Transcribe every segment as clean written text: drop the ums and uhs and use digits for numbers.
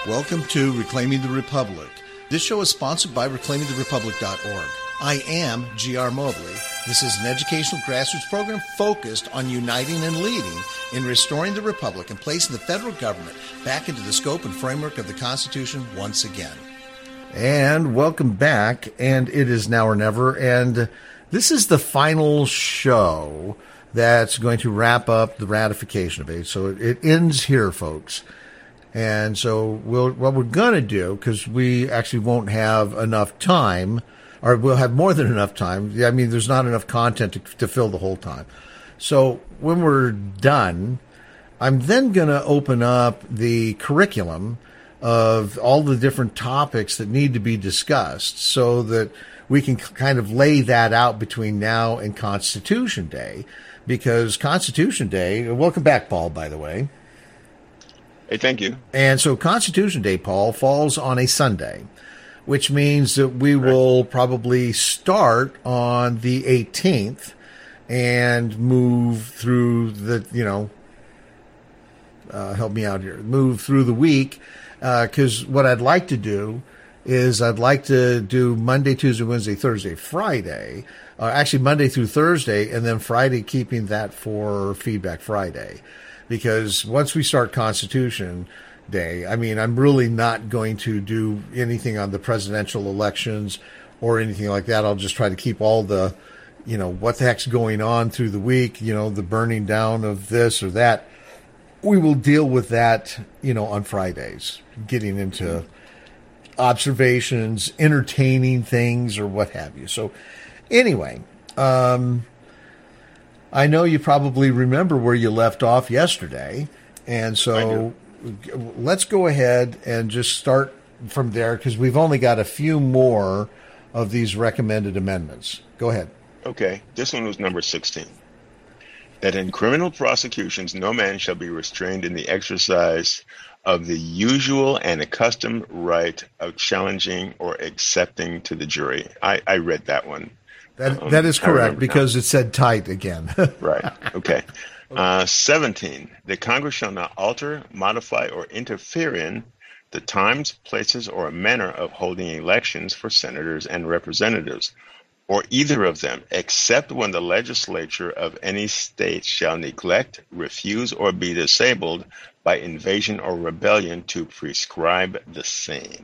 Welcome to Reclaiming the Republic. This show is sponsored by reclaimingtherepublic.org. I am G.R. Mobley. This is an educational grassroots program focused on uniting and leading in restoring the Republic and placing the federal government back into the scope and framework of the Constitution once again. And welcome back, and it is now or never, and this is the final show that's going to wrap up the ratification debate. So it ends here, folks. And so what we're going to do, because we actually won't have enough time, or we'll have more than enough time. I mean, there's not enough content to fill the whole time. So when we're done, I'm then going to open up the curriculum of all the different topics that need to be discussed so that we can kind of lay that out between now and Constitution Day. Because Constitution Day, welcome back, Paul, by the way. Hey, thank you. And so Constitution Day, Paul, falls on a Sunday, which means that we will probably start on the 18th and move through the, help me out here, move through the week. Because what I'd like to do is I'd like to do Monday, Tuesday, Wednesday, Thursday, Friday. Actually, Monday through Thursday, and then Friday keeping that for Feedback Friday. Because once we start Constitution Day, I mean, I'm really not going to do anything on the presidential elections or anything like that. I'll just try to keep all the, what the heck's going on through the week, the burning down of this or that. We will deal with that, on Fridays, getting into observations, entertaining things, or what have you. So anyway, I know you probably remember where you left off yesterday, and so let's go ahead and just start from there because we've only got a few more of these recommended amendments. Go ahead. Okay, this one was number 16. That in criminal prosecutions, no man shall be restrained in the exercise of the usual and accustomed right of challenging or accepting to the jury. I read that one. That is correct because it said tight again. Right. Okay. 17. The Congress shall not alter, modify, or interfere in the times, places, or manner of holding elections for senators and representatives, or either of them, except when the legislature of any state shall neglect, refuse, or be disabled by invasion or rebellion to prescribe the same.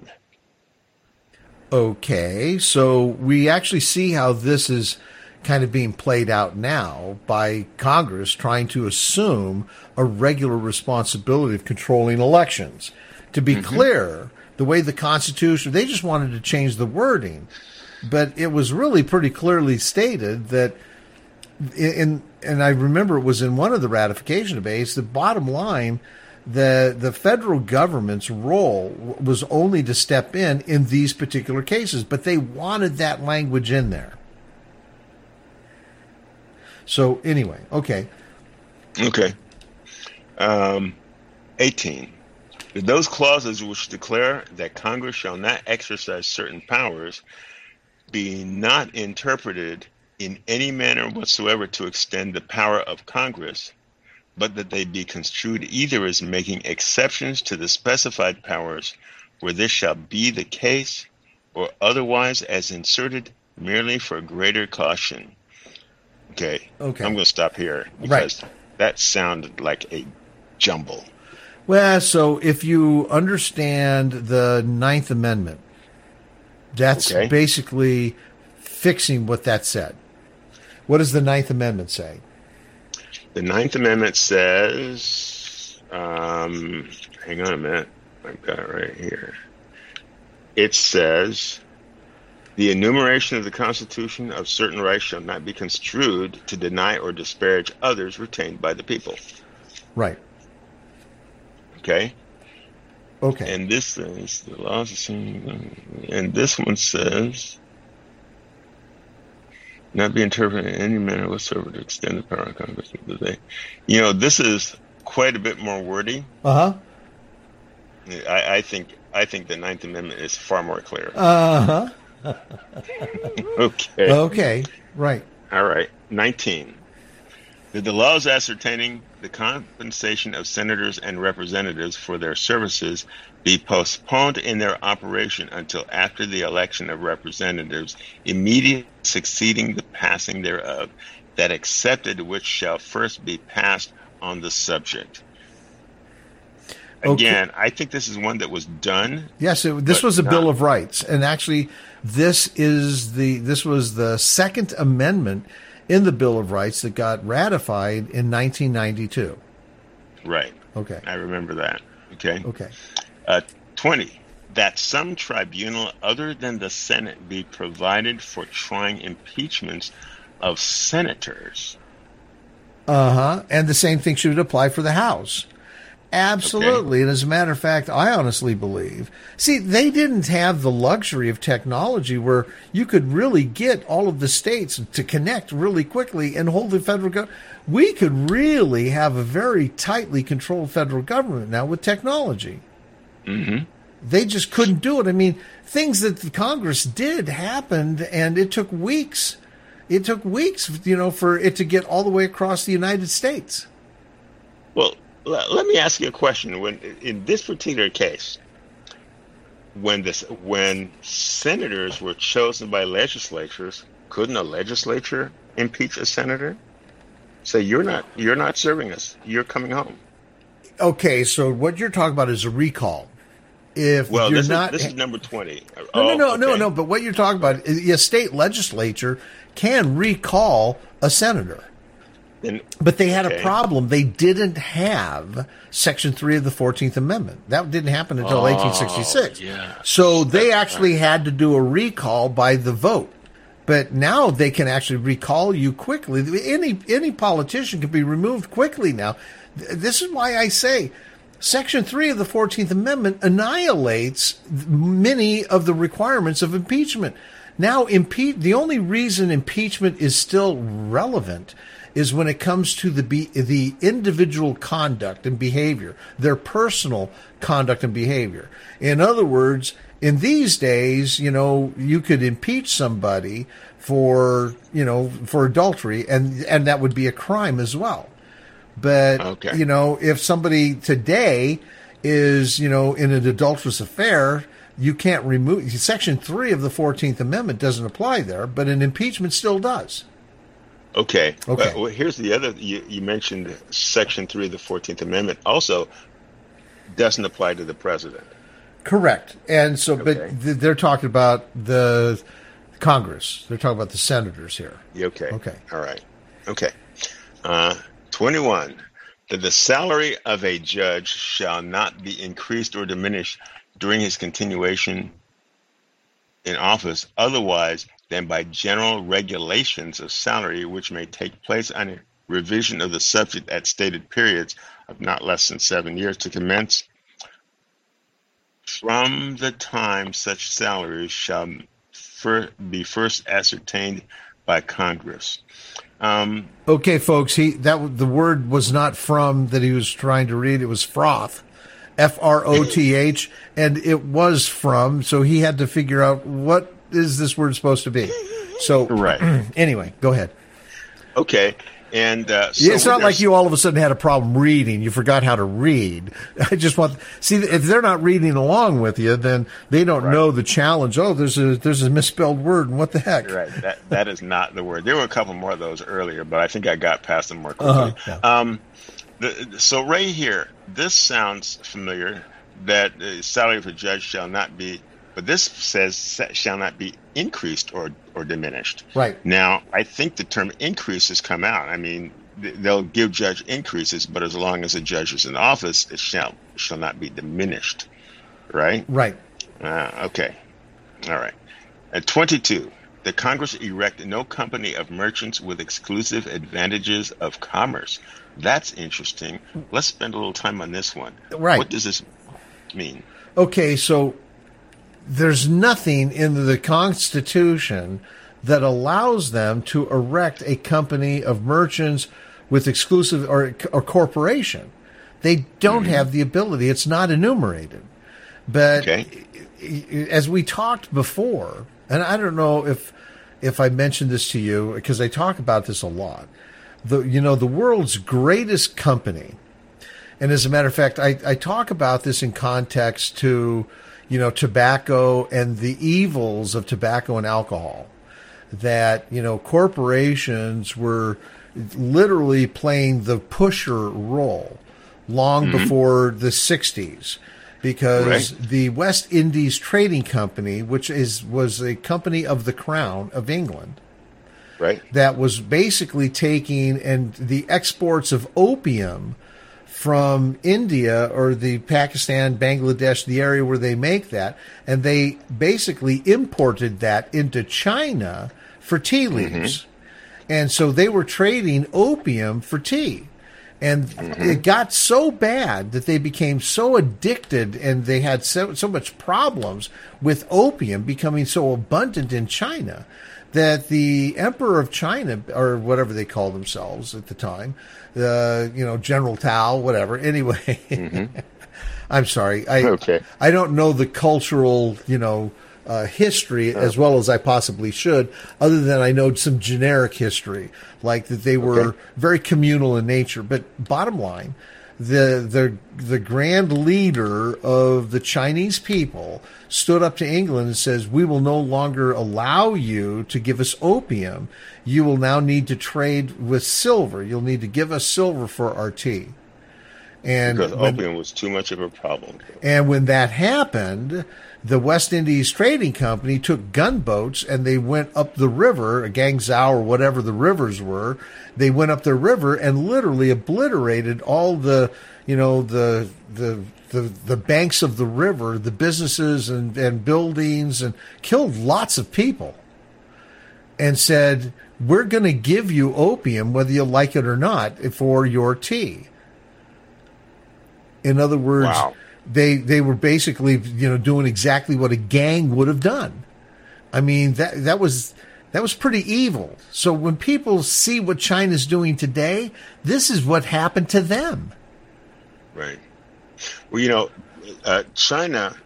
Okay, so we actually see how this is kind of being played out now by Congress trying to assume a regular responsibility of controlling elections. To be clear, the way the Constitution, they just wanted to change the wording, but it was really pretty clearly stated that and I remember it was in one of the ratification debates, the bottom line, the federal government's role was only to step in these particular cases, but they wanted that language in there. So anyway, okay. Okay. 18. Those clauses which declare that Congress shall not exercise certain powers be not interpreted in any manner whatsoever to extend the power of Congress, but that they be construed either as making exceptions to the specified powers where this shall be the case, or otherwise as inserted merely for greater caution. Okay. I'm going to stop here because that sounded like a jumble. Well, so if you understand the Ninth Amendment, that's basically fixing what that said. What does the Ninth Amendment say? The Ninth Amendment says, hang on a minute, I've got it right here. It says, the enumeration of the Constitution of certain rights shall not be construed to deny or disparage others retained by the people. Right. Okay. Okay. And this says, the laws, and this one says, not be interpreted in any manner whatsoever to extend the power of Congress. This is quite a bit more wordy. Uh-huh. I think the Ninth Amendment is far more clear. Uh-huh. Okay. Okay. Right. All right. 19. That the laws ascertaining the compensation of senators and representatives for their services be postponed in their operation until after the election of representatives immediately succeeding the passing thereof, that accepted which shall first be passed on the subject. Again, I think this is one that was done. Yes, this was a Bill of Rights, and actually, this was the Second Amendment in the Bill of Rights that got ratified in 1992. Right. Okay. I remember that. Okay. Okay. 20. That some tribunal other than the Senate be provided for trying impeachments of senators. And the same thing should apply for the House. Absolutely. Okay. And as a matter of fact, I honestly believe, they didn't have the luxury of technology where you could really get all of the states to connect really quickly and hold the federal government. We could really have a very tightly controlled federal government now with technology. Mm-hmm. They just couldn't do it. I mean, things that the Congress did happened, and it took weeks. It took weeks, for it to get all the way across the United States. Well, let me ask you a question. When in this particular case, when senators were chosen by legislatures, couldn't a legislature impeach a senator? Say, you're not serving us. You're coming home. Okay, so what you're talking about is a recall. This is number 20. No. But what you're talking about, a state legislature can recall a senator. But they had a problem. They didn't have Section 3 of the 14th Amendment. That didn't happen until 1866. Yeah. So they actually had to do a recall by the vote. But now they can actually recall you quickly. Any politician can be removed quickly now. This is why I say Section 3 of the 14th Amendment annihilates many of the requirements of impeachment. Now, the only reason impeachment is still relevant is when it comes to the individual conduct and behavior, their personal conduct and behavior. In other words, in these days, you could impeach somebody for adultery, and that would be a crime as well. But, okay. If somebody today is, in an adulterous affair, you can't remove. Section 3 of the 14th Amendment doesn't apply there, but an impeachment still does. Okay. Well, here's the other. You mentioned Section 3 of the 14th Amendment also doesn't apply to the president. Correct. And so, okay. But they're talking about the Congress. They're talking about the senators here. Okay. Okay. All right. Okay. 21. That the salary of a judge shall not be increased or diminished during his continuation in office, otherwise than by general regulations of salary, which may take place on a revision of the subject at stated periods of not less than 7 years to commence from the time such salaries shall be first ascertained by Congress. Okay, folks, the word was not from that he was trying to read. It was froth, F-R-O-T-H, and it was from, so he had to figure out what is this word supposed to be. So, right. Anyway, go ahead. Okay. And it's not like you all of a sudden had a problem reading. You forgot how to read. I just if they're not reading along with you, then they don't know the challenge. Oh, there's a misspelled word, and what the heck? Right. That is not the word. There were a couple more of those earlier, but I think I got past them more quickly. Yeah. So right here, this sounds familiar. That the salary of a judge shall not be, but this says shall not be increased or diminished. Right. Now, I think the term increase has come out. I mean, they'll give judge increases, but as long as a judge is in office, it shall not be diminished. Right? Right. Okay. All right. At 22, the Congress erect no company of merchants with exclusive advantages of commerce. That's interesting. Let's spend a little time on this one. Right. What does this mean? Okay, so there's nothing in the Constitution that allows them to erect a company of merchants with exclusive or corporation. They don't have the ability. It's not enumerated. But as we talked before, and I don't know if I mentioned this to you because I talk about this a lot, the world's greatest company. And as a matter of fact, I talk about this in context to, tobacco and the evils of tobacco and alcohol. That, corporations were literally playing the pusher role long before the 60s. Because the West Indies Trading Company, which was a company of the Crown of England, that was basically taking and the exports of opium from India or the Pakistan, Bangladesh, the area where they make that, and they basically imported that into China for tea leaves. And so they were trading opium for tea. And it got so bad that they became so addicted and they had so much problems with opium becoming so abundant in China that the Emperor of China, or whatever they called themselves at the time, General Tao, whatever. Anyway, I'm sorry. I don't know the cultural, history as well as I possibly should, other than I know some generic history, like that they were very communal in nature. But bottom line, the grand leader of the Chinese people stood up to England and says, we will no longer allow you to give us opium. You will now need to trade with silver. You'll need to give us silver for our tea. And because opium was too much of a problem. And when that happened, the West Indies Trading Company took gunboats and they went up the river, Guangzhou or whatever the rivers were. They went up the river and literally obliterated all the banks of the river, the businesses and buildings, and killed lots of people. And said, we're going to give you opium whether you like it or not for your tea. In other words, they were basically, doing exactly what a gang would have done. I mean, that was pretty evil. So when people see what China's doing today, this is what happened to them. Right. Well, China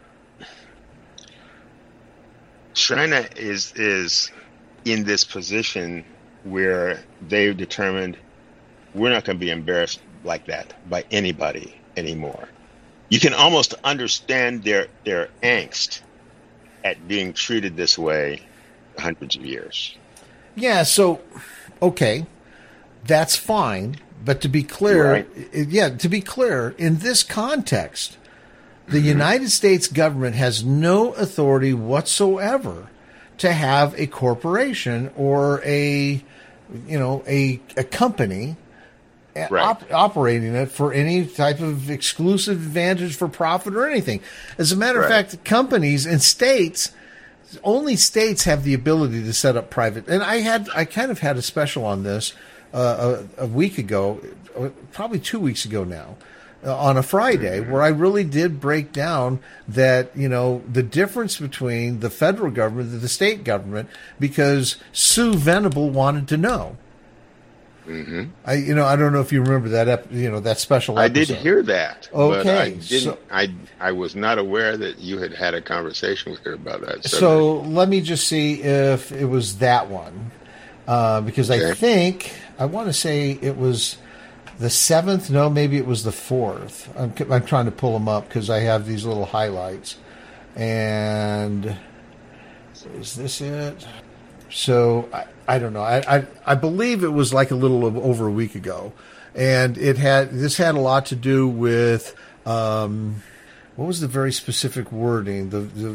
is in this position where they've determined we're not going to be embarrassed like that by anybody anymore. You can almost understand their angst at being treated this way hundreds of years. Yeah, so, okay, that's fine. But to be clear, in this context, the United States government has no authority whatsoever to have a corporation or a company operating it for any type of exclusive advantage for profit or anything. As a matter of fact, companies and states, only states have the ability to set up private. And I kind of had a special on this a week ago, probably 2 weeks ago now, on a Friday, where I really did break down that, the difference between the federal government and the state government, because Sue Venable wanted to know. I don't know if you remember that, that special episode. I did hear that. Okay. But I was not aware that you had a conversation with her about that. So let me just see if it was that one. Because I think, I want to say it was the 7th. No, maybe it was the 4th. I'm trying to pull them up because I have these little highlights. And is this it? So I don't know. I believe it was like a little over a week ago, and this had a lot to do with what was the very specific wording?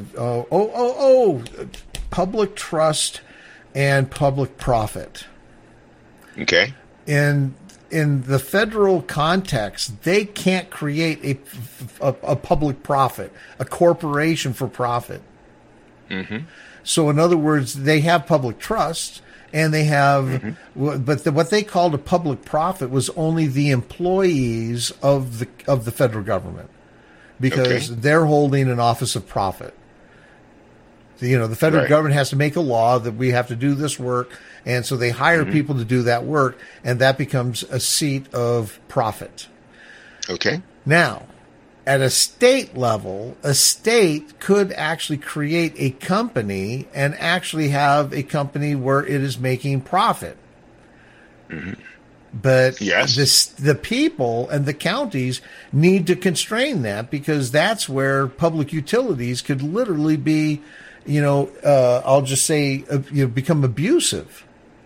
Public trust and public profit. Okay. In the federal context, they can't create a public profit, a corporation for profit. So in other words, they have public trust and they have, but what they called a public profit was only the employees of the federal government, because they're holding an office of profit. So, the federal government has to make a law that we have to do this work, and so they hire people to do that work, and that becomes a seat of profit. Okay. Now, at a state level, a state could actually create a company and actually have a company where it is making profit. But Yes. the people and the counties need to constrain that, because that's where public utilities could literally be, I'll just say, become abusive.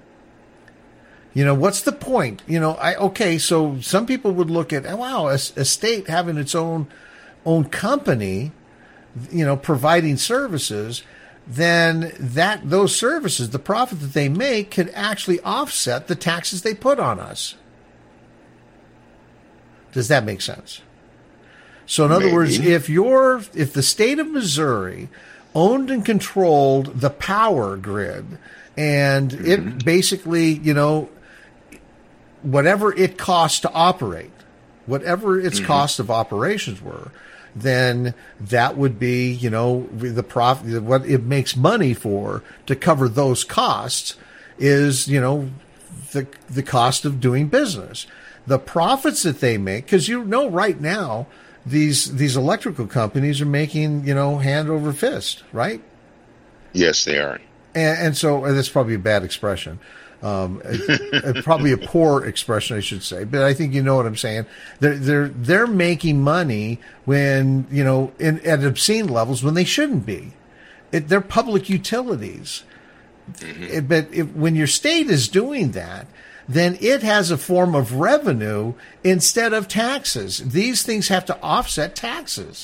What's the point? So some people would look at, wow, a state having its own company, providing services, then those services, the profit that they make, could actually offset the taxes they put on us. Does that make sense? So in other words, if the state of Missouri owned and controlled the power grid, and it basically, whatever it costs to operate, whatever its cost of operations were, then that would be, the profit, what it makes money for to cover those costs is, the cost of doing business. The profits that they make, because right now, these electrical companies are making, hand over fist, right? Yes, they are. And so that's probably a bad expression. Probably a poor expression, I should say, but I think you know what I'm saying. They're making money when, at obscene levels when they shouldn't be. They're public utilities. But when your state is doing that, then it has a form of revenue instead of taxes. These things have to offset taxes.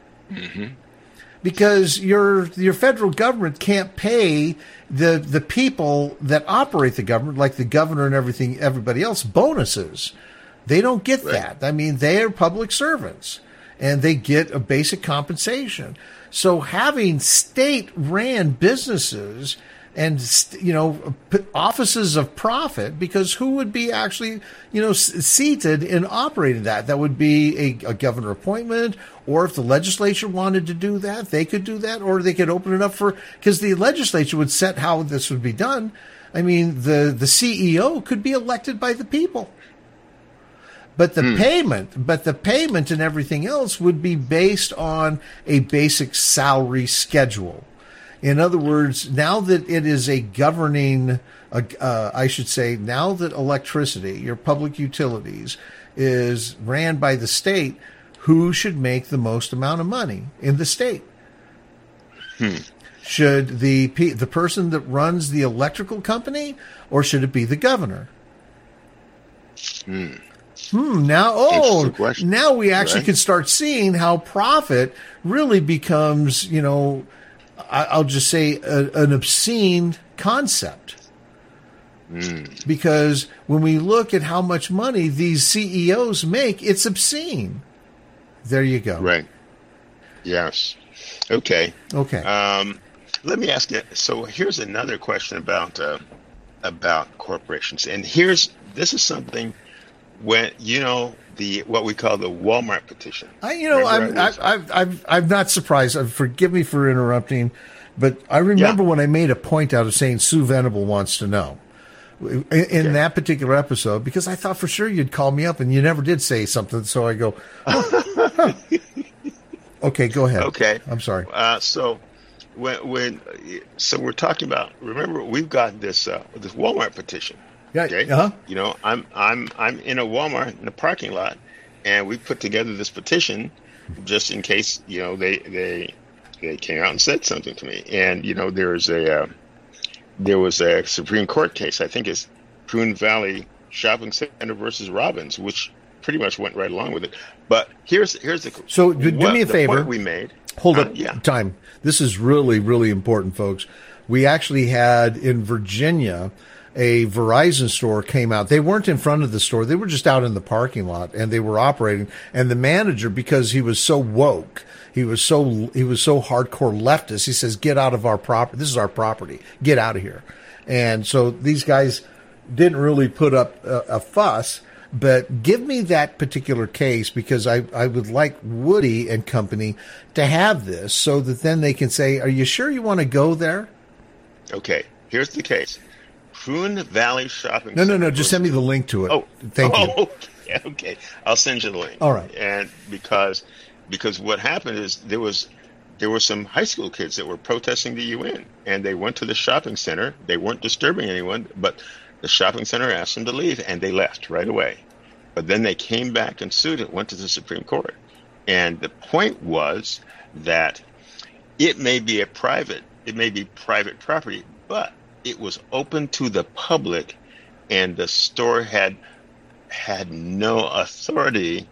Because your federal government can't pay the people that operate the government, like the governor and everybody else, bonuses. They don't get that. I mean, they are public servants, and they get a basic compensation. So having state-ran businesses and, offices of profit, because who would be actually, seated in operating that? That would be a governor appointment, or if the legislature wanted to do that, they could do that, or they could open it up because the legislature would set how this would be done. I mean, the CEO could be elected by the people. But the payment and everything else would be based on a basic salary schedule. In other words, now that it is a governing, I should say, now that electricity, your public utilities, is ran by the state, who should make the most amount of money in the state? Should the person that runs the electrical company, or should it be the governor? Now we actually can start seeing how profit really becomes, I'll just say an obscene concept. Because when we look at how much money these CEOs make, it's obscene. There you go. Right. Yes. Okay. Let me ask you. So here's another question about corporations, and this is something when what we call the Walmart petition. I'm not surprised. Forgive me for interrupting, but I remember when I made a point out of saying Sue Venable wants to know in that particular episode, because I thought for sure you'd call me up, and you never did say something. So I go, okay, go ahead. Okay, I'm sorry. So we're talking about. Remember, we've got this Walmart petition. Yeah. Okay. I'm in a Walmart in the parking lot, and we put together this petition just in case they came out and said something to me. And there was a Supreme Court case. I think it's Prune Valley Shopping Center versus Robbins, which pretty much went right along with it. But here's the so do me a favor. Point we made. Hold up. Time. This is really, really important, folks. We actually had in Virginia, a Verizon store came out. They weren't in front of the store. They were just out in the parking lot, and they were operating. And the manager, because he was so woke, he was so hardcore leftist, he says, "Get out of our property. This is our property. Get out of here." And so these guys didn't really put up a fuss. But give me that particular case, because I would like Woody and company to have this, so that then they can say, "Are you sure you want to go there?" Okay, here's the case. Prune Valley Shopping Center. No. Just send me the link to it. Oh, thank you. Okay. I'll send you the link. All right. And because what happened is there were some high school kids that were protesting the UN, and they went to the shopping center. They weren't disturbing anyone, but The shopping center asked them to leave, and they left right away. But then they came back and sued it, went to the Supreme Court. And the point was that it may be private property, but it was open to the public, and the store had no authority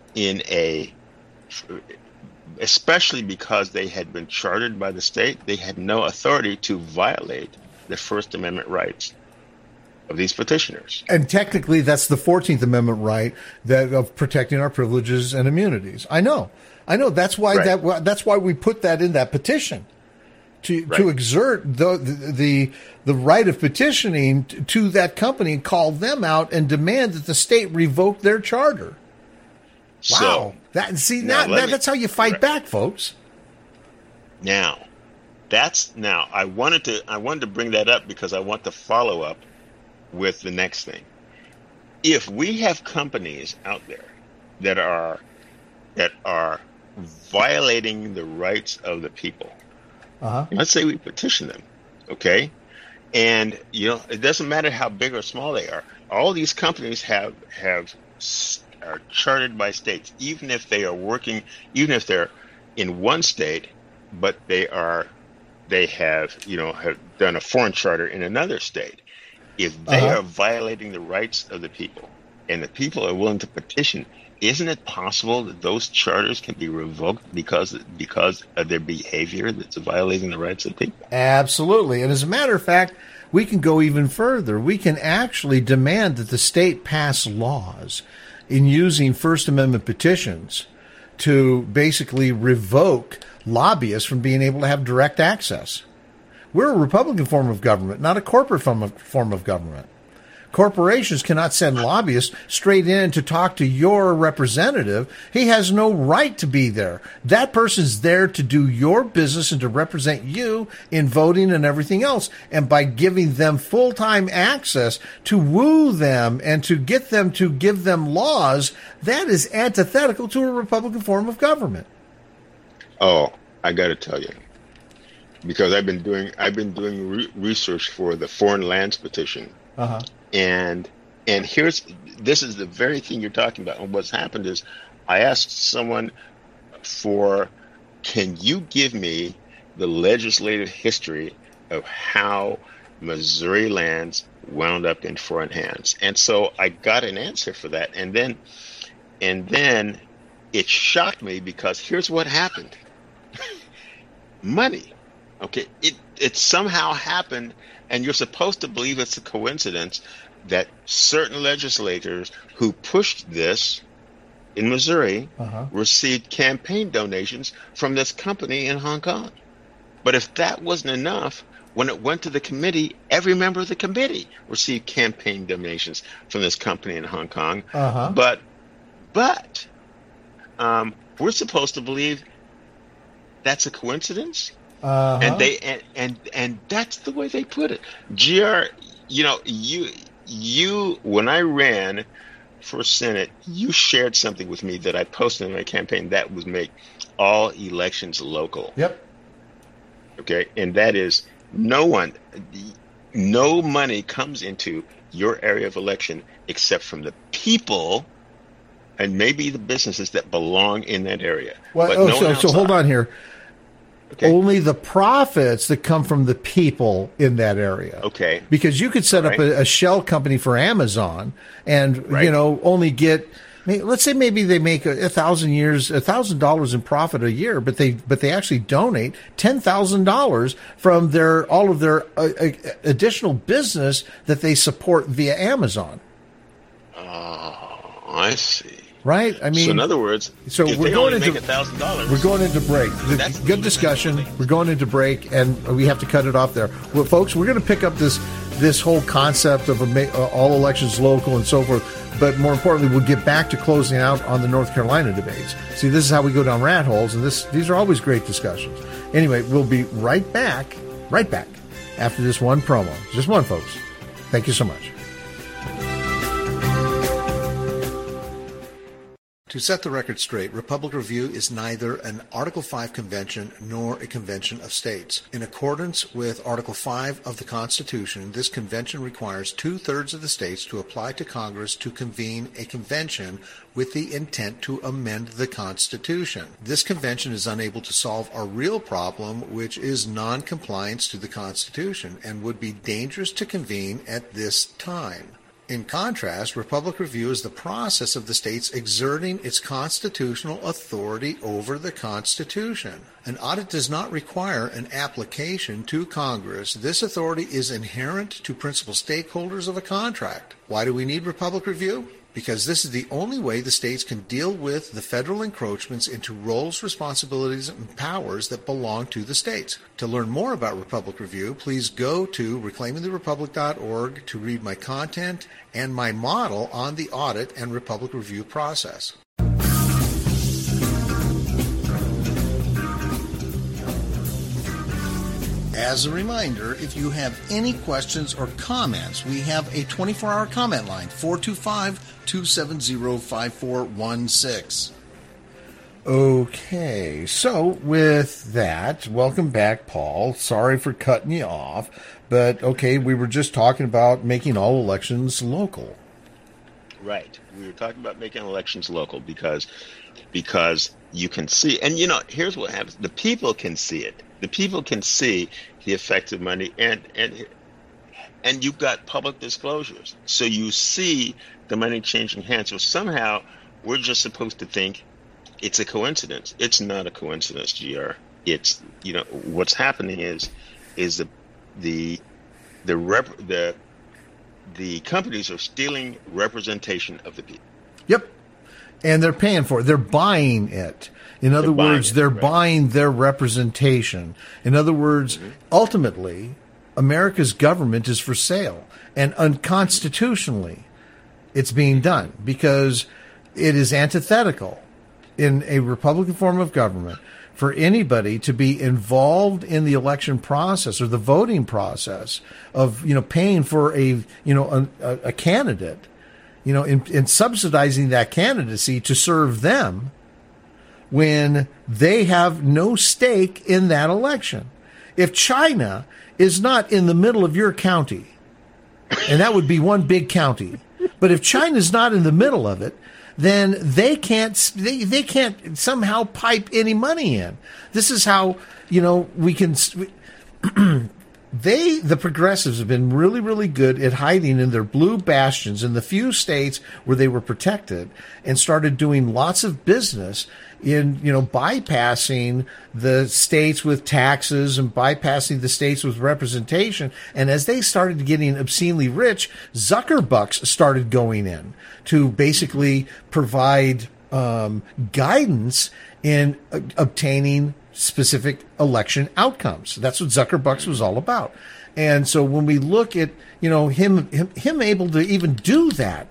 especially because they had been chartered by the state, they had no authority to violate the First Amendment rights of these petitioners. And technically, that's the 14th Amendment right of protecting our privileges and immunities. I know. That's why that's why we put that in that petition to exert the right of petitioning to that company and call them out and demand that the state revoke their charter. Wow. That's how you fight back, folks. Now, I wanted to bring that up because I want to follow up with the next thing. If we have companies out there that are violating the rights of the people, let's say we petition them, okay? And it doesn't matter how big or small they are. All these companies are chartered by states, even if they're in one state, but they have done a foreign charter in another state. If they are violating the rights of the people, and the people are willing to petition, isn't it possible that those charters can be revoked because of their behavior that's violating the rights of people? Absolutely. And as a matter of fact, we can go even further. We can actually demand that the state pass laws in using First Amendment petitions to basically revoke lobbyists from being able to have direct access. We're a Republican form of government, not a corporate form of government. Corporations cannot send lobbyists straight in to talk to your representative. He has no right to be there. That person's there to do your business and to represent you in voting and everything else. And by giving them full-time access to woo them and to get them to give them laws, that is antithetical to a Republican form of government. Oh, I got to tell you, because I've been doing research for the Foreign Lands Petition. And this is the very thing you're talking about. And what's happened is I asked someone can you give me the legislative history of how Missouri lands wound up in foreign hands? And so I got an answer for that. And then it shocked me because here's what happened. Money. Okay. It somehow happened. And you're supposed to believe it's a coincidence that certain legislators who pushed this in Missouri received campaign donations from this company in Hong Kong. But if that wasn't enough, when it went to the committee, every member of the committee received campaign donations from this company in Hong Kong. But we're supposed to believe that's a coincidence. And that's the way they put it. GR, you when I ran for Senate, you shared something with me that I posted in my campaign that would make all elections local. Yep. Okay, and that is no money comes into your area of election except from the people and maybe the businesses that belong in that area. Well, so hold on here. Okay. Only the profits that come from the people in that area. Okay. Because you could set up a shell company for Amazon and, only get, let's say maybe they make $1,000 in profit a year, but they actually donate $10,000 from all of their additional business that they support via Amazon. Oh, I see. Right? I mean, so in other words, if we're they going only into make $1,000. We're going into break. Good discussion. We're going into break, and we have to cut it off there. Well, folks, we're going to pick up this whole concept of all elections local and so forth. But more importantly, we'll get back to closing out on the North Carolina debates. See, this is how we go down rat holes, and these are always great discussions. Anyway, we'll be right back after this one promo. Just one, folks. Thank you so much. To set the record straight, Republic Review is neither an Article 5 convention nor a convention of states. In accordance with Article 5 of the Constitution, this convention requires 2/3 of the states to apply to Congress to convene a convention with the intent to amend the Constitution. This convention is unable to solve a real problem, which is non-compliance to the Constitution, and would be dangerous to convene at this time. In contrast, Republic Review is the process of the states exerting its constitutional authority over the Constitution. An audit does not require an application to Congress. This authority is inherent to principal stakeholders of a contract. Why do we need Republic Review? Because this is the only way the states can deal with the federal encroachments into roles, responsibilities, and powers that belong to the states. To learn more about Republic Review, please go to reclaimingtherepublic.org to read my content and my model on the audit and Republic Review process. As a reminder, if you have any questions or comments, we have a 24-hour comment line, 425-270-5416. Okay, so with that, welcome back, Paul. Sorry for cutting you off, but okay, we were just talking about making all elections local. Right. We were talking about making elections local because you can see, and here's what happens. The people can see it. The people can see the effect of money, and you've got public disclosures. So you see the money changing hands. So somehow we're just supposed to think it's a coincidence. It's not a coincidence, GR. It's, what's happening is the companies are stealing representation of the people. Yep. And they're paying for it. They're buying it. In other words, they're buying their representation. In other words, ultimately, America's government is for sale. And unconstitutionally, it's being done because it is antithetical in a Republican form of government for anybody to be involved in the election process or the voting process of, paying for a candidate, in subsidizing that candidacy to serve them when they have no stake in that election. If China is not in the middle of your county, and that would be one big county, but if China's not in the middle of it, then they can't somehow pipe any money in. This is how, we can... The progressives have been really, really good at hiding in their blue bastions in the few states where they were protected and started doing lots of business in, bypassing the states with taxes and bypassing the states with representation. And as they started getting obscenely rich, Zuckerbucks started going in to basically provide guidance in obtaining specific election outcomes. That's what Zuckerbucks was all about. And so when we look at, him able to even do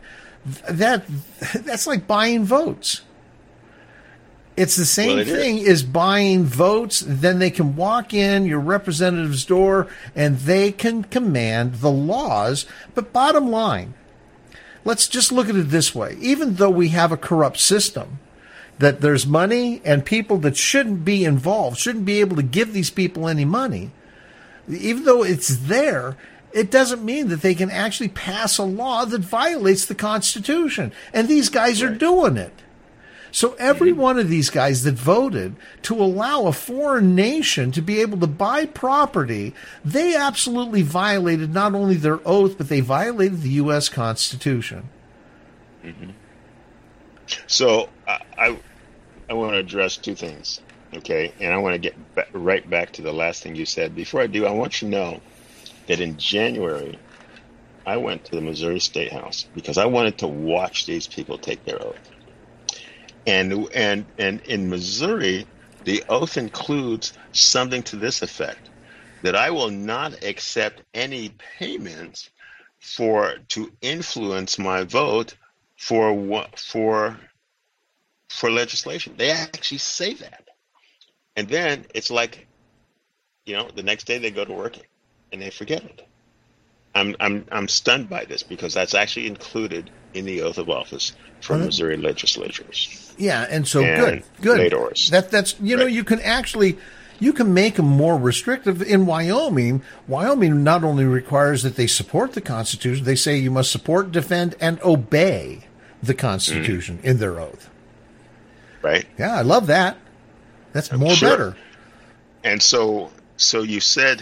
that's like buying votes. It's the same thing as buying votes. Then they can walk in your representative's door and they can command the laws. But bottom line, let's just look at it this way. Even though we have a corrupt system, that there's money and people that shouldn't be involved, shouldn't be able to give these people any money, even though it's there, it doesn't mean that they can actually pass a law that violates the Constitution. And these guys are doing it. So every one of these guys that voted to allow a foreign nation to be able to buy property, they absolutely violated not only their oath, but they violated the U.S. Constitution. Mm-hmm. So I want to address two things, okay? And I want to get right back to the last thing you said. Before I do, I want you to know that in January, I went to the Missouri State House because I wanted to watch these people take their oath. And in Missouri, the oath includes something to this effect, that I will not accept any payments to influence my vote for legislation. They actually say that. And then it's like, the next day they go to work and they forget it. I'm stunned by this because that's actually included in the oath of office for Missouri legislators. Yeah, and so and good. Lators. That's know, you can make them more restrictive. In Wyoming not only requires that they support the Constitution, they say you must support, defend, and obey the Constitution in their oath. Right. Yeah, I love that. That's more better. And so you said,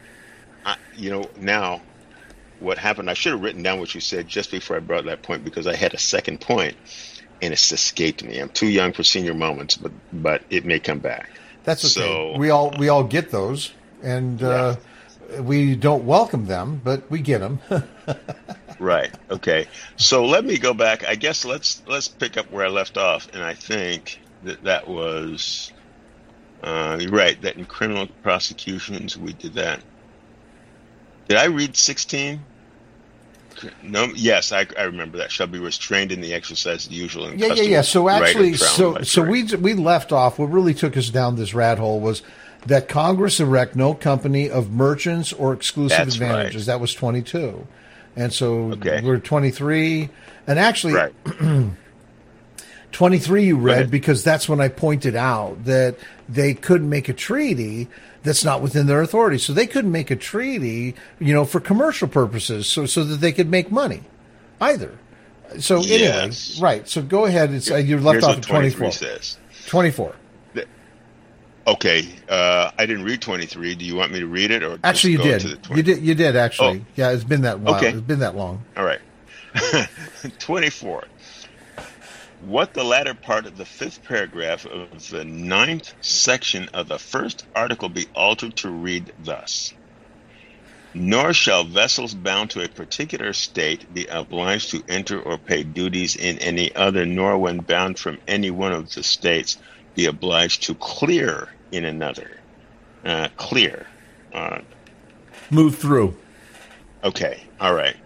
now what happened, I should have written down what you said just before I brought that point because I had a second point and it's escaped me. I'm too young for senior moments, but it may come back. That's okay. So, we all get those, and we don't welcome them, but we get them. Right. Okay. So let me go back. I guess let's pick up where I left off, and I think that was right. That in criminal prosecutions we did that. Did I read 16? No. Yes, I remember that. Shall be restrained in the exercise of the usual and yeah. So actually, so we left off. What really took us down this rat hole was that Congress erect no company of merchants or exclusive advantages. Right. That was 22, and so we're 23, and actually. Right. 23 you read because that's when I pointed out that they couldn't make a treaty that's not within their authority. So they couldn't make a treaty, for commercial purposes so that they could make money either. So anyway, right. So go ahead. You're left off at 24. Says. 24. Okay. I didn't read 23. Do you want me to read it or actually you did. You did actually. Oh. Yeah, it's been that while. Okay. It's been that long. All right. 24. What the latter part of the 5th paragraph of the 9th section of the 1st article be altered to read thus. Nor shall vessels bound to a particular state be obliged to enter or pay duties in any other, nor when bound from any one of the states be obliged to clear in another. Clear. Move through. Okay. All right.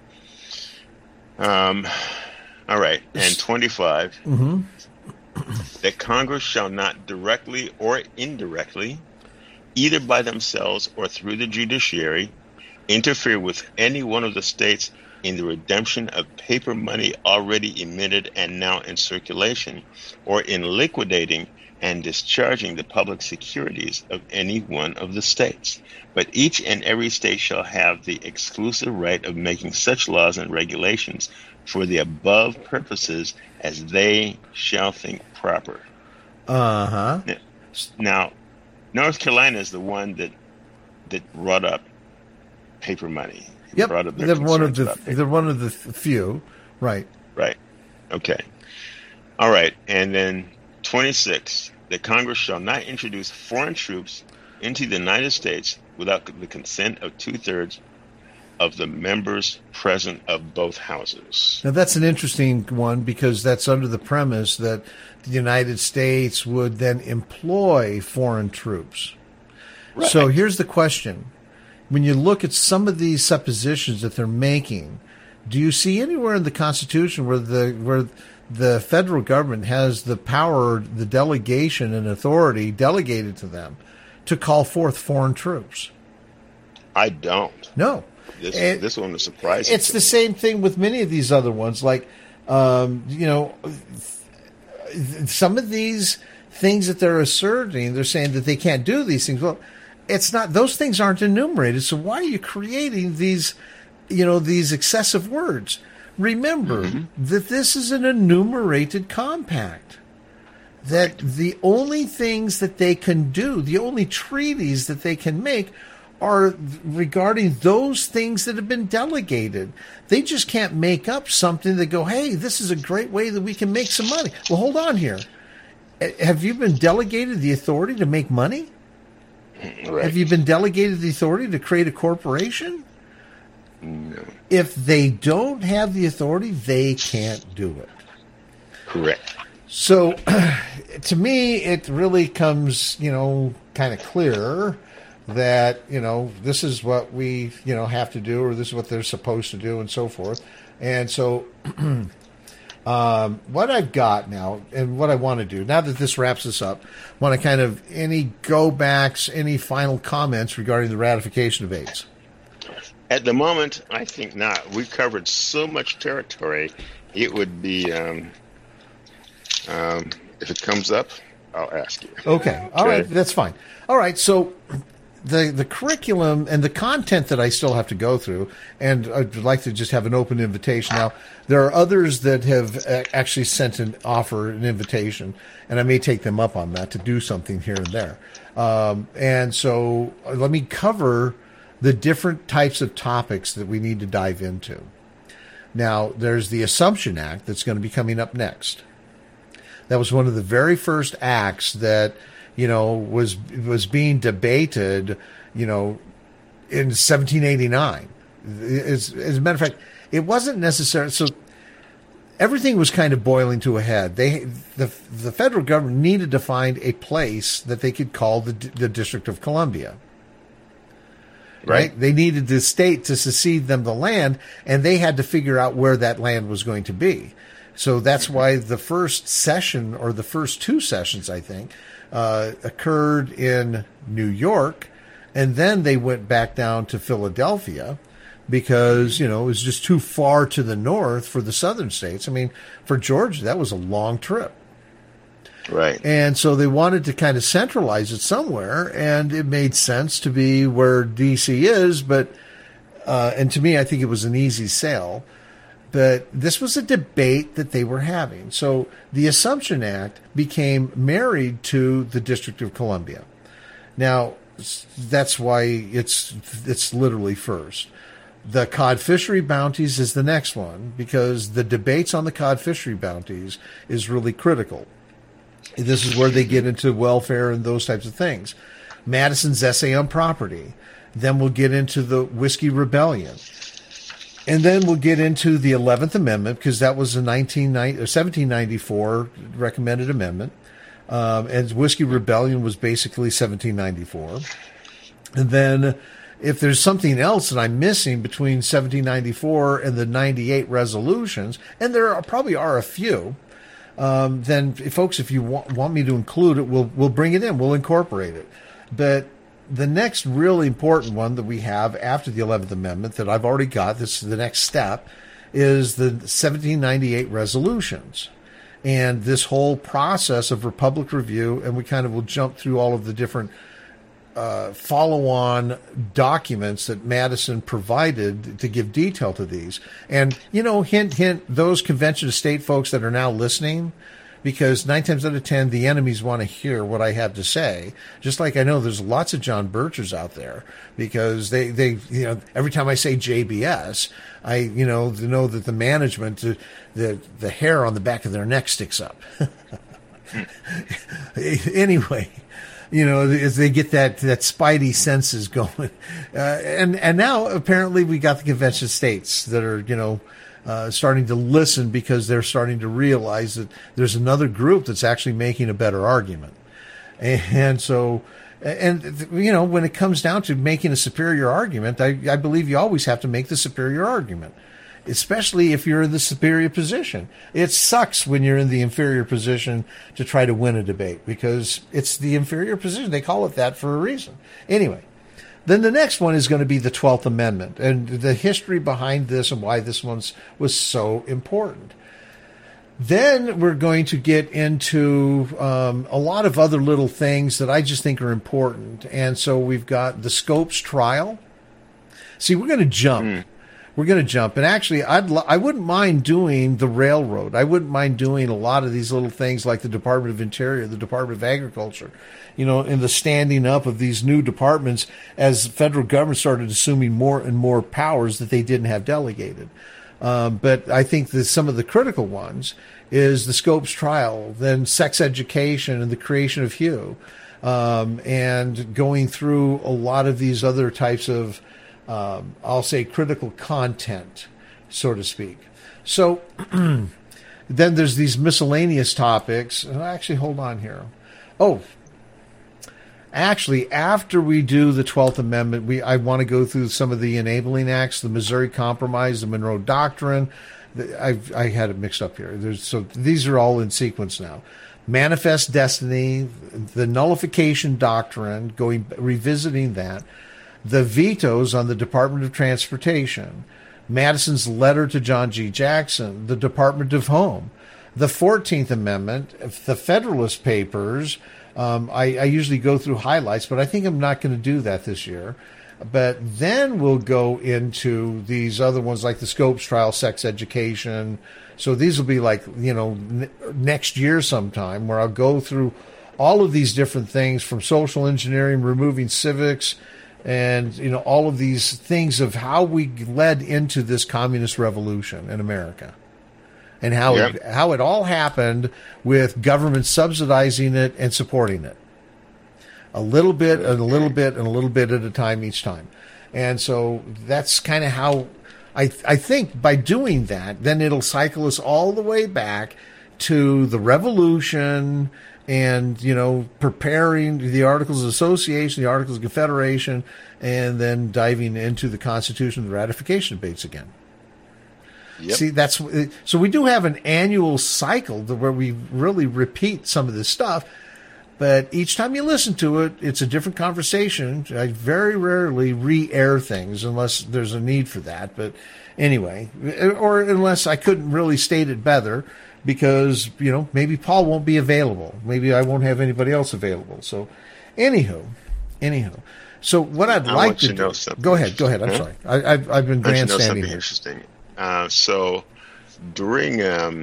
All right, and 25, that Congress shall not directly or indirectly, either by themselves or through the judiciary, interfere with any one of the states in the redemption of paper money already emitted and now in circulation, or in liquidating and discharging the public securities of any one of the states. But each and every state shall have the exclusive right of making such laws and regulations for the above purposes as they shall think proper. Uh-huh. Now, North Carolina is the one that brought up paper money. Yep, they're one of the few. Right. Right. Okay. All right, and then 26, that Congress shall not introduce foreign troops into the United States without the consent of 2/3 of the members present of both houses. Now, that's an interesting one because that's under the premise that the United States would then employ foreign troops. Right. So here's the question. When you look at some of these suppositions that they're making, do you see anywhere in the Constitution where the federal government has the power, the delegation and authority delegated to them to call forth foreign troops? I don't. No. This one was surprising. It's the same thing with many of these other ones. Like, some of these things that they're asserting, they're saying that they can't do these things. Well, it's not; those things aren't enumerated. So why are you creating these, these excessive words? Remember that this is an enumerated compact. That the only things that they can do, the only treaties that they can make, are regarding those things that have been delegated. They just can't make up something that go, hey, this is a great way that we can make some money. Well, hold on here. Have you been delegated the authority to make money? Right. Have you been delegated the authority to create a corporation? No. If they don't have the authority, they can't do it. Correct. So, to me, it really comes, kind of clear that, this is what we, have to do, or this is what they're supposed to do, and so forth. And so what I've got now, and what I want to do, now that this wraps us up, I want to kind of, any go-backs, any final comments regarding the ratification of AIDS? At the moment, I think not. We covered so much territory. It would be, if it comes up, I'll ask you. Okay. All right. That's fine. All right. So the curriculum and the content that I still have to go through, and I'd like to just have an open invitation. Now, there are others that have actually sent an invitation, and I may take them up on that to do something here and there. And so let me cover the different types of topics that we need to dive into. Now, there's the Assumption Act that's going to be coming up next. That was one of the very first acts that, was being debated, in 1789. As a matter of fact, it wasn't necessary. So everything was kind of boiling to a head. The federal government needed to find a place that they could call the District of Columbia. Right? They needed the state to secede them the land, and they had to figure out where that land was going to be. So that's why the first session, or the first two sessions, I think, occurred in New York, and then they went back down to Philadelphia because, it was just too far to the north for the southern states. I mean, for Georgia, that was a long trip. Right. And so they wanted to kind of centralize it somewhere, and it made sense to be where D.C. is, but, and to me, I think it was an easy sale. But this was a debate that they were having. So the Assumption Act became married to the District of Columbia. Now, that's why it's literally first. The cod fishery bounties is the next one, because the debates on the cod fishery bounties is really critical. This is where they get into welfare and those types of things. Madison's essay on property. Then we'll get into the Whiskey Rebellion. And then we'll get into the 11th Amendment, because that was a 1794 recommended amendment. And Whiskey Rebellion was basically 1794. And then if there's something else that I'm missing between 1794 and the 98 resolutions, and there probably are a few, then, folks, if you want me to include it, we'll bring it in. We'll incorporate it. But the next really important one that we have after the 11th Amendment that I've already got, this is the next step, is the 1798 resolutions. And this whole process of Republic Review, and we kind of will jump through all of the different follow-on documents that Madison provided to give detail to these. And, hint, hint, those convention of state folks that are now listening, because 9 times out of 10, the enemies want to hear what I have to say. Just like I know there's lots of John Birchers out there, because they every time I say JBS, I, know that the management, the hair on the back of their neck sticks up. Anyway, as they get that spidey senses going. And now apparently we got the convention of states that are, starting to listen, because they're starting to realize that there's another group that's actually making a better argument. And so, when it comes down to making a superior argument, I believe you always have to make the superior argument, especially if you're in the superior position. It sucks when you're in the inferior position to try to win a debate, because it's the inferior position. They call it that for a reason. Anyway. Then the next one is going to be the 12th Amendment, and the history behind this and why this one was so important. Then we're going to get into a lot of other little things that I just think are important. And so we've got the Scopes trial. See, we're going to jump. We're going to jump. And actually, I wouldn't mind doing the railroad. I wouldn't mind doing a lot of these little things like the Department of Interior, the Department of Agriculture, in the standing up of these new departments as the federal government started assuming more and more powers that they didn't have delegated. But I think that some of the critical ones is the Scopes trial, then sex education and the creation of HUE, and going through a lot of these other types of I'll say critical content, so to speak. So then there's these miscellaneous topics. Actually, hold on here. Actually, after we do the 12th Amendment, I want to go through some of the enabling acts, the Missouri Compromise, the Monroe Doctrine. I had it mixed up here. So these are all in sequence now. Manifest Destiny, the Nullification Doctrine, revisiting that. the vetoes on the Department of Transportation, Madison's letter to John G. Jackson, the Department of Home, the 14th Amendment, the Federalist Papers. I usually go through highlights, but I think I'm not going to do that this year. But then we'll go into these other ones like the Scopes trial, sex education. So these will be like, next year sometime, where I'll go through all of these different things, from social engineering, removing civics, and, all of these things of how we led into this communist revolution in America, and how it all happened with government subsidizing it and supporting it. A little bit and a little bit and a little bit at a time each time. And so that's kind of how I think by doing that, then it'll cycle us all the way back to the revolution and, preparing the Articles of Association, the Articles of Confederation, and then diving into the Constitution, the ratification debates again. Yep. See, so we do have an annual cycle where we really repeat some of this stuff. But each time you listen to it, it's a different conversation. I very rarely re-air things unless there's a need for that. But anyway, or unless I couldn't really state it better, because, maybe Paul won't be available. Maybe I won't have anybody else available. So anywho. So what I'd like to do. Go ahead. I'm sorry. I've been grandstanding here. Interesting. So during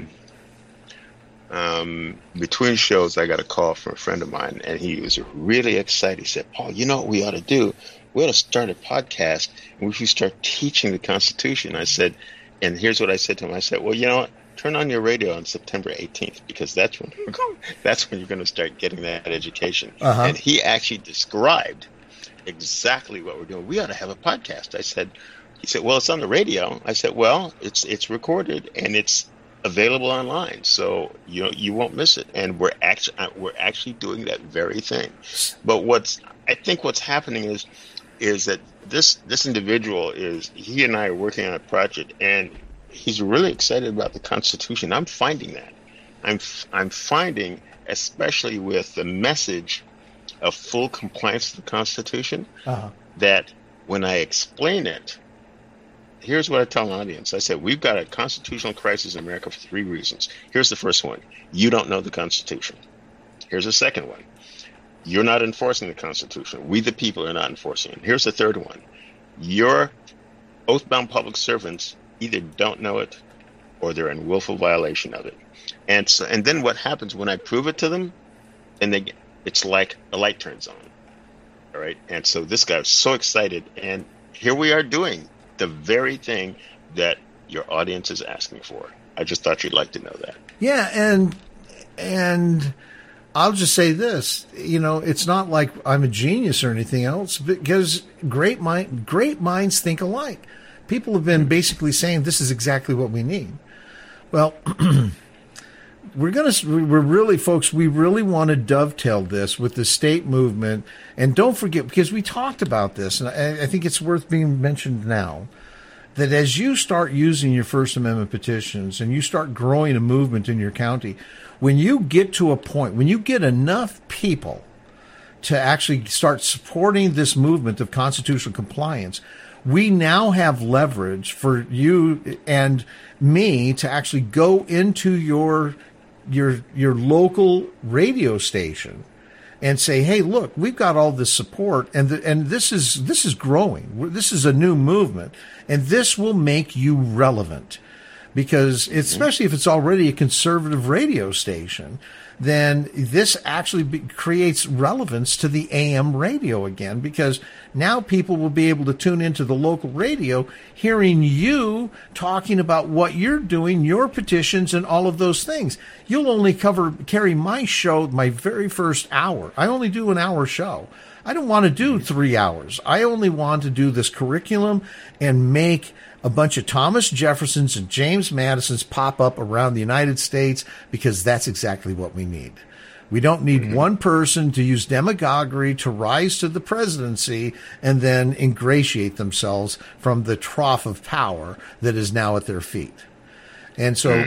between shows, I got a call from a friend of mine, and he was really excited. He said, "Paul, you know what we ought to do? We ought to start a podcast, and we should start teaching the Constitution." I said, and here's what I said to him. I said, "Well, you know what? Turn on your radio on September 18th, because that's when you're going to start getting that education." Uh-huh. And he actually described exactly what we're doing. We ought to have a podcast. He said, "Well, it's on the radio." I said, "Well, it's recorded and it's available online, so you won't miss it." And we're actually doing that very thing. But I think what's happening is that this individual he and I are working on a project, and he's really excited about the Constitution. I'm finding that. I'm finding, especially with the message of full compliance with the Constitution, uh-huh, that when I explain it, here's what I tell an audience. I said, we've got a constitutional crisis in America for 3 reasons. Here's the first one. You don't know the Constitution. Here's the second one. You're not enforcing the Constitution. We, the people, are not enforcing it. Here's the third one. Your oath-bound public servants either don't know it or they're in willful violation of it. And then what happens when I prove it to them, and it's like a light turns on. All right? And so this guy was so excited, and here we are doing the very thing that your audience is asking for. I just thought you'd like to know that. Yeah, and I'll just say this, it's not like I'm a genius or anything else, because great minds think alike. People have been basically saying this is exactly what we need. Well, we really want to dovetail this with the state movement. And don't forget, because we talked about this, and I think it's worth being mentioned now, that as you start using your First Amendment petitions and you start growing a movement in your county, when you get to a point, when you get enough people to actually start supporting this movement of constitutional compliance, we now have leverage for you and me to actually go into your local radio station and say, "Hey, look, we've got all this support, and this is growing. This is a new movement, and this will make you relevant." Because especially if it's already a conservative radio station, then this actually creates relevance to the AM radio again, because now people will be able to tune into the local radio, hearing you talking about what you're doing, your petitions, and all of those things. You'll only carry my show, my very first hour. I only do an hour show. I don't want to do 3 hours. I only want to do this curriculum and make a bunch of Thomas Jeffersons and James Madisons pop up around the United States, because that's exactly what we need. We don't need one person to use demagoguery to rise to the presidency and then ingratiate themselves from the trough of power that is now at their feet. And so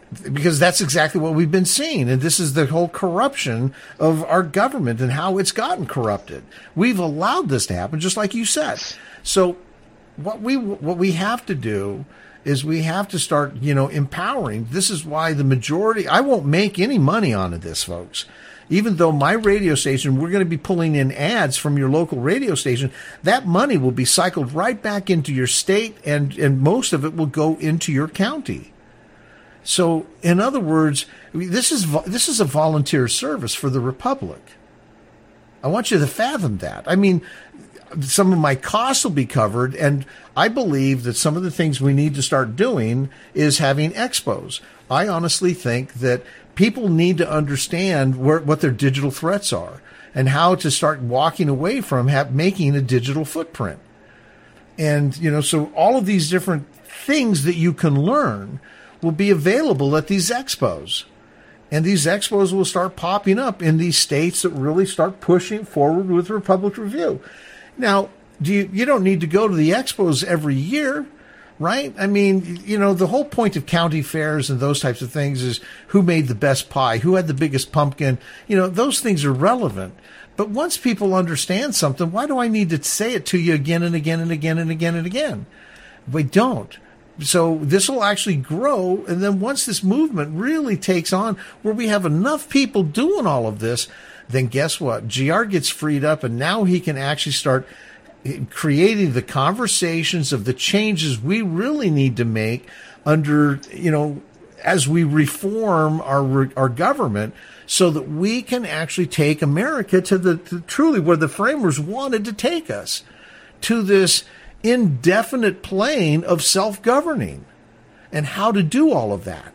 Because that's exactly what we've been seeing. And this is the whole corruption of our government and how it's gotten corrupted. We've allowed this to happen, just like you said. So what we have to do is we have to start, empowering. This is why the majority, I won't make any money on this, folks. Even though my radio station, we're going to be pulling in ads from your local radio station, that money will be cycled right back into your state, and most of it will go into your county. So, in other words, this is a volunteer service for the Republic. I want you to fathom that. I mean, some of my costs will be covered, and I believe that some of the things we need to start doing is having expos. I honestly think that people need to understand what their digital threats are and how to start walking away from making a digital footprint. And, so all of these different things that you can learn will be available at these expos. And these expos will start popping up in these states that really start pushing forward with Republic Review. Now, you don't need to go to the expos every year, right? I mean, the whole point of county fairs and those types of things is who made the best pie, who had the biggest pumpkin. Those things are relevant. But once people understand something, why do I need to say it to you again and again and again and again and again? We don't. So this will actually grow. And then once this movement really takes on where we have enough people doing all of this, then guess what? GR gets freed up, and now he can actually start creating the conversations of the changes we really need to make under, as we reform our government, so that we can actually take America to truly where the framers wanted to take us, to this indefinite plane of self-governing, and how to do all of that.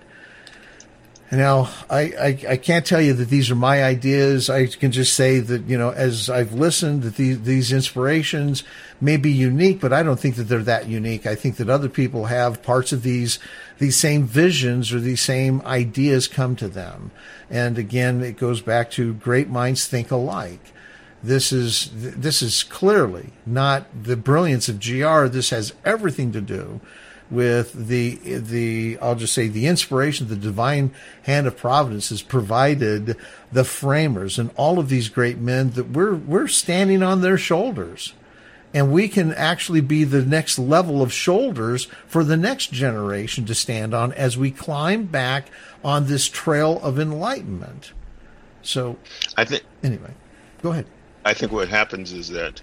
Now, I can't tell you that these are my ideas. I can just say that, as I've listened, that these inspirations may be unique, but I don't think that they're that unique. I think that other people have parts of these same visions or these same ideas come to them. And again, it goes back to great minds think alike. This is clearly not the brilliance of GR. This has everything to do with the I'll just say the inspiration, the divine hand of providence has provided the framers and all of these great men that we're standing on their shoulders, and we can actually be the next level of shoulders for the next generation to stand on as we climb back on this trail of enlightenment. So anyway, go ahead. I think what happens is that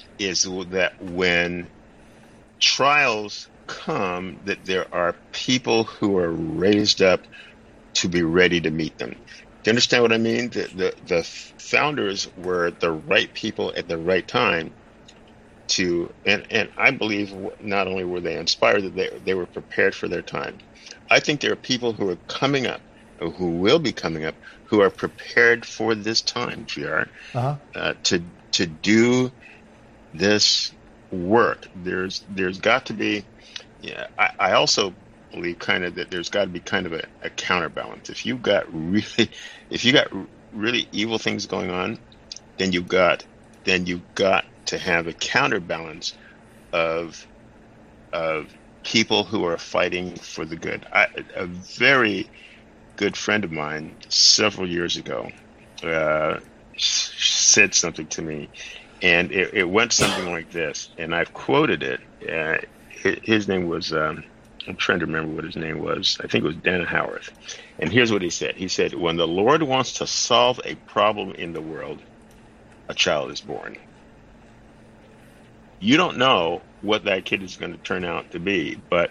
when trials come, that there are people who are raised up to be ready to meet them. Do you understand what I mean? The founders were the right people at the right time and I believe not only were they inspired, that they were prepared for their time. I think there are people who are coming up, or who will be coming up, who are prepared for this time, GR, to do this work. There's got to be. Yeah, I also believe kind of that there's got to be kind of a counterbalance. If you got really evil things going on, then you've got to have a counterbalance of people who are fighting for the good. A very good friend of mine several years ago said something to me, and it went something like this, and I've quoted it. His name was, I'm trying to remember what his name was. I think it was Dana Howarth. And here's what he said. He said, when the Lord wants to solve a problem in the world, a child is born. You don't know what that kid is going to turn out to be. But,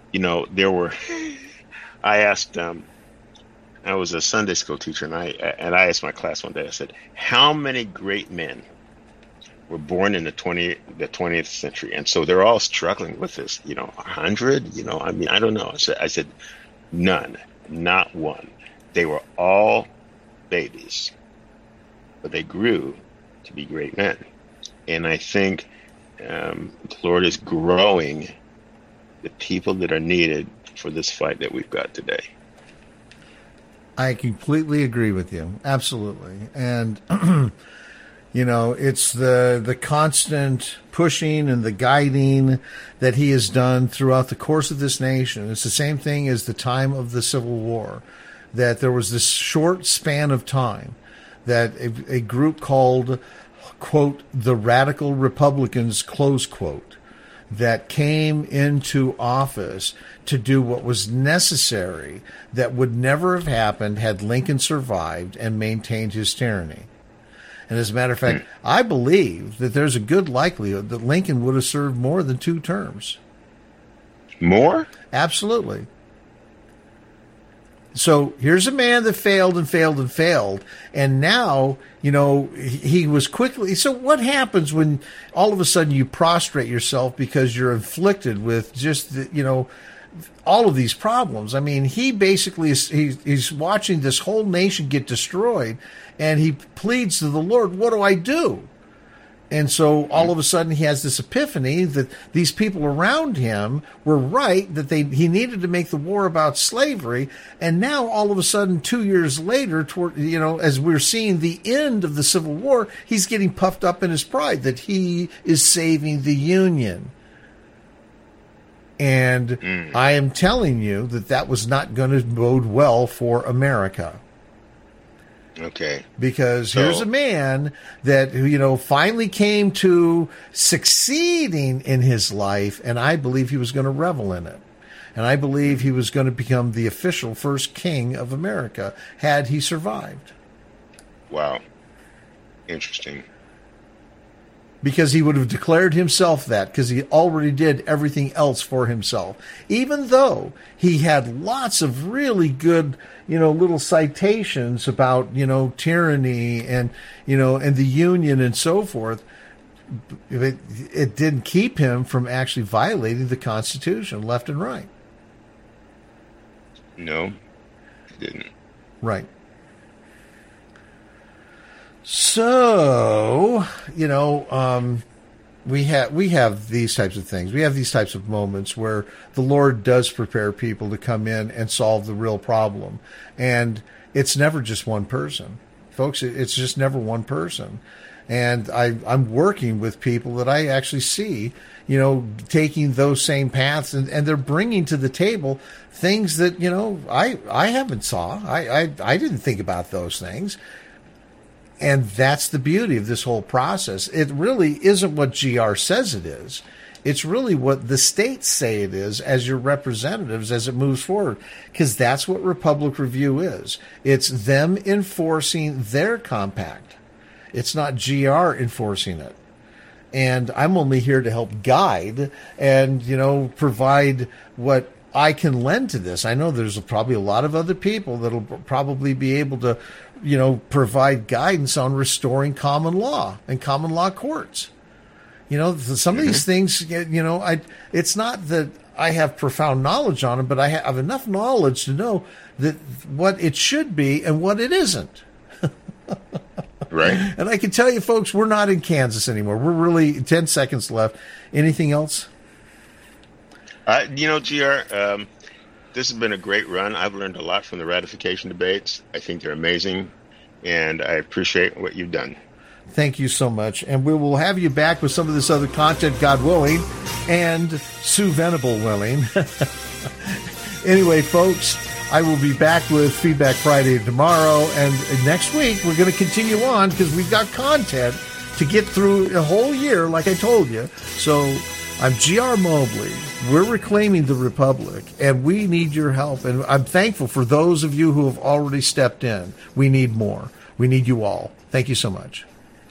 I asked, I was a Sunday school teacher, and I asked my class one day, I said, how many great men were born in the 20th century? And so they're all struggling with this, 100, I don't know. I said, none, not one. They were all babies, but they grew to be great men. And I think the Lord is growing the people that are needed for this fight that we've got today. I completely agree with you. Absolutely. And You know, it's the constant pushing and the guiding that he has done throughout the course of this nation. It's the same thing as the time of the Civil War, that there was this short span of time that a group called, quote, the Radical Republicans, close quote, that came into office to do what was necessary that would never have happened had Lincoln survived and maintained his tyranny. And as a matter of fact, I believe that there's a good likelihood that Lincoln would have served more than 2 terms. More? Absolutely. So here's a man that failed and failed and failed. And now, you know, he was quickly. So what happens when all of a sudden you prostrate yourself because you're inflicted with just, you know, all of these problems? I mean, he basically he's watching this whole nation get destroyed, and he pleads to the Lord, what do I do? And so all of a sudden he has this epiphany that these people around him were right, that he needed to make the war about slavery. And now all of a sudden, 2 years later, toward, you know, as we're seeing the end of the Civil War, he's getting puffed up in his pride that he is saving the Union. And I am telling you that was not going to bode well for America. Okay. Because here's a man that, you know, finally came to succeeding in his life, and I believe he was going to revel in it. And I believe he was going to become the official first king of America had he survived. Wow. Interesting. Because he would have declared himself that, because he already did everything else for himself. Even though he had lots of really good, you know, little citations about, you know, tyranny and, you know, and the Union and so forth, it didn't keep him from actually violating the Constitution left and right. No, it didn't. Right. So, you know, we have these types of things. We have these types of moments where the Lord does prepare people to come in and solve the real problem. And it's never just one person. Folks, it's just never one person. And I'm working with people that I actually see, you know, taking those same paths, and they're bringing to the table things that, you know, I haven't saw. I didn't think about those things. And that's the beauty of this whole process. It really isn't what GR says it is. It's really what the states say it is as your representatives as it moves forward, because that's what Republic Review is. It's them enforcing their compact. It's not GR enforcing it. And I'm only here to help guide and, you know, provide what I can lend to this. I know there's probably a lot of other people that'll probably be able to, you know, provide guidance on restoring common law and common law courts. You know, some of these things, you know, it's not that I have profound knowledge on them, but I have enough knowledge to know that what it should be and what it isn't. Right. And I can tell you, folks, we're not in Kansas anymore. We're really 10 seconds left. Anything else? You know, GR, this has been a great run. I've learned a lot from the ratification debates. I think they're amazing, and I appreciate what you've done. Thank you so much. And we will have you back with some of this other content, God willing, and Sue Venable willing. Anyway, folks, I will be back with Feedback Friday tomorrow. And next week, we're going to continue on because we've got content to get through a whole year, like I told you. So I'm GR Mobley. We're reclaiming the Republic, and we need your help. And I'm thankful for those of you who have already stepped in. We need more. We need you all. Thank you so much.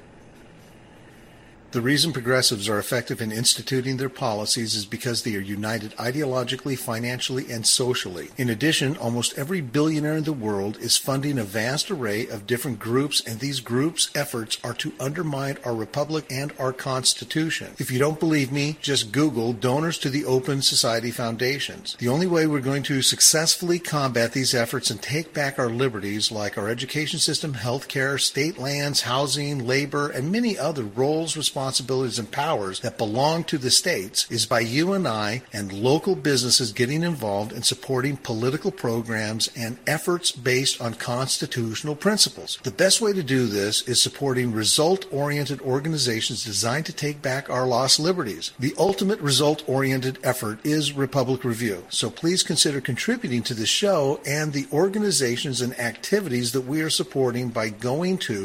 The reason progressives are effective in instituting their policies is because they are united ideologically, financially, and socially. In addition, almost every billionaire in the world is funding a vast array of different groups, and these groups' efforts are to undermine our republic and our Constitution. If you don't believe me, just Google donors to the Open Society Foundations. The only way we're going to successfully combat these efforts and take back our liberties, like our education system, healthcare, state lands, housing, labor, and many other roles, responsibilities, responsibilities and powers that belong to the states is by you and I and local businesses getting involved in supporting political programs and efforts based on constitutional principles. The best way to do this is supporting result-oriented organizations designed to take back our lost liberties. The ultimate result-oriented effort is Republic Review, so please consider contributing to the show and the organizations and activities that we are supporting by going to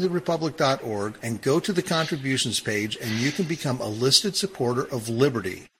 reclaimingtherepublic.org and go to the contributions page, and you can become a listed supporter of liberty.